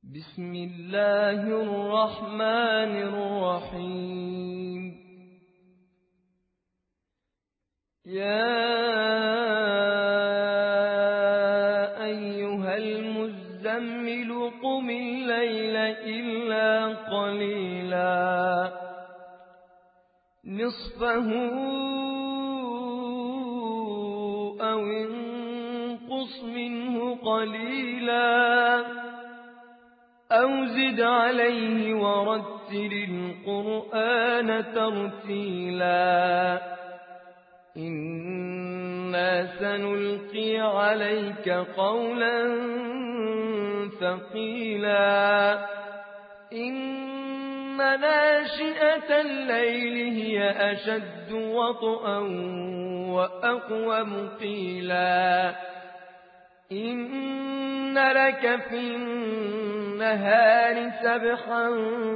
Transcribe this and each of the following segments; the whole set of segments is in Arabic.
بسم الله الرحمن الرحيم. يا أيها المزمل قم الليل إلا قليلا نصفه أو انقص منه قليلا أو زد عليه ورتل القرآن ترتيلا إنا سنلقي عليك قولا ثقيلا إن ناشئة الليل هي أشد وطئا وأقوم قيلا إن لك في النهار سبحا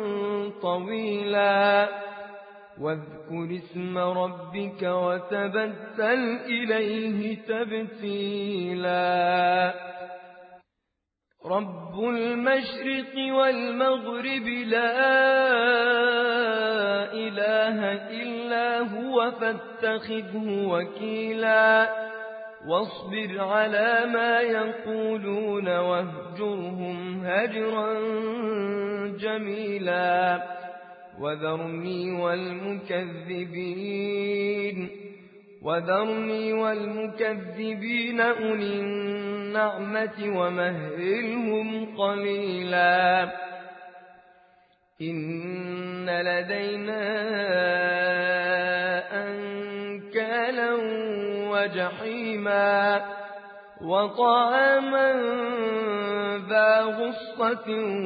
طويلا واذكر اسم ربك وتبتل إليه تبتيلا رب المشرق والمغرب لا إله إلا هو فاتخذه وكيلا واصبر على ما يقولون واهجرهم هجرا جميلا وذرني والمكذبين أولي النعمة ومهلهم قليلا إن لدينا أنكالا وجحيما وطعاما ذا غصة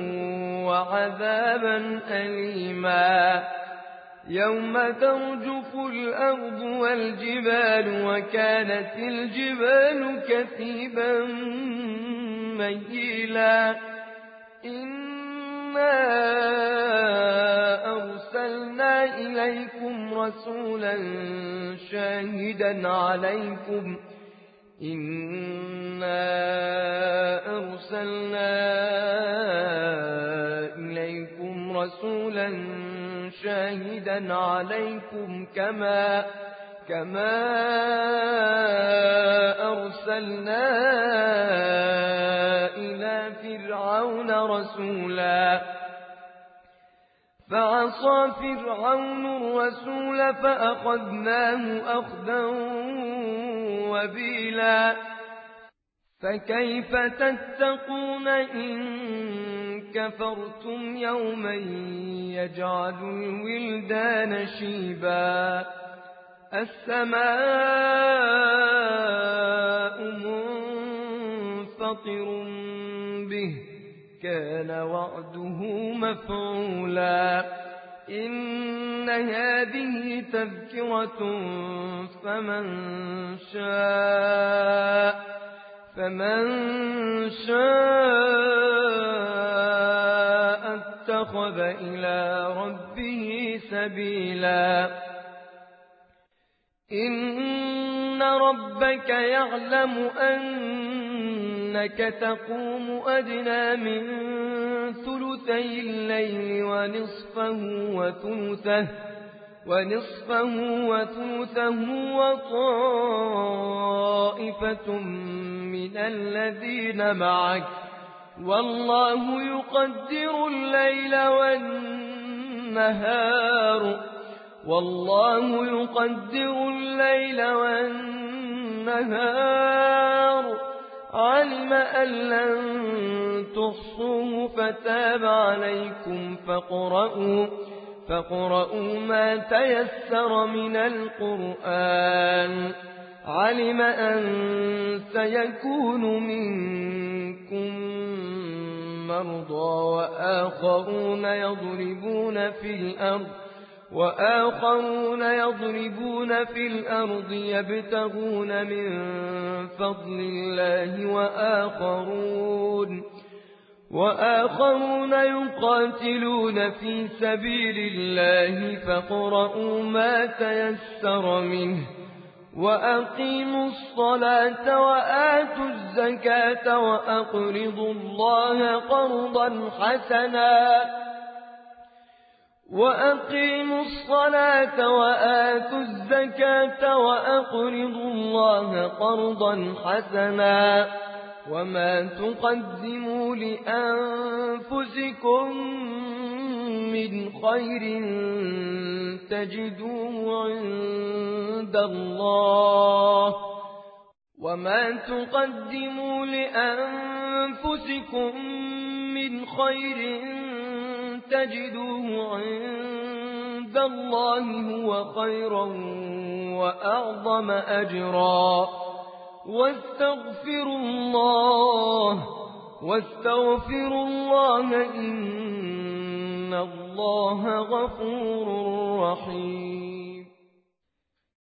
وعذابا أليما يوم ترجف الأرض والجبال وكانت الجبال كثيبا مهيلا إنا أرسلنا إليكم رسولا شاهدا عليكم كما أرسلنا إلى فرعون رسولا فعصى فرعون الرسول فأخذناه أخذا وبيلا فكيف تتقون إن كفرتم يوما يجعل الولدان شيبا السماء منفطر به كان وعده مفعولا إن هذه تذكرة فمن شاء اتخذ إلى ربه سبيلا إن ربك يعلم أنك تقوم أدنى من ثلثي الليل ونصفه وثلثه وطائفة من الذين معك والله يقدر الليل والنهار علم أن لن تحصوه فتاب عليكم فاقرؤوا ما تيسر من القرآن علم أن سيكون منكم مرضى وآخرون يضربون في الأرض يبتغون من فضل الله وآخرون يقاتلون في سبيل الله فاقرؤوا ما تيسر منه وأقيموا الصلاة وآتوا الزكاة وأقرضوا الله قرضا حسنا وأقيموا الصلاة وآتوا الزكاة وأقرضوا الله قرضا حسنا وما تقدموا لأنفسكم من خير تجدوه عند الله وما تقدموا لأنفسكم من خير تجدوه عند الله هو خيرا وأعظم أجرا واستغفروا الله إن الله غفور رحيم.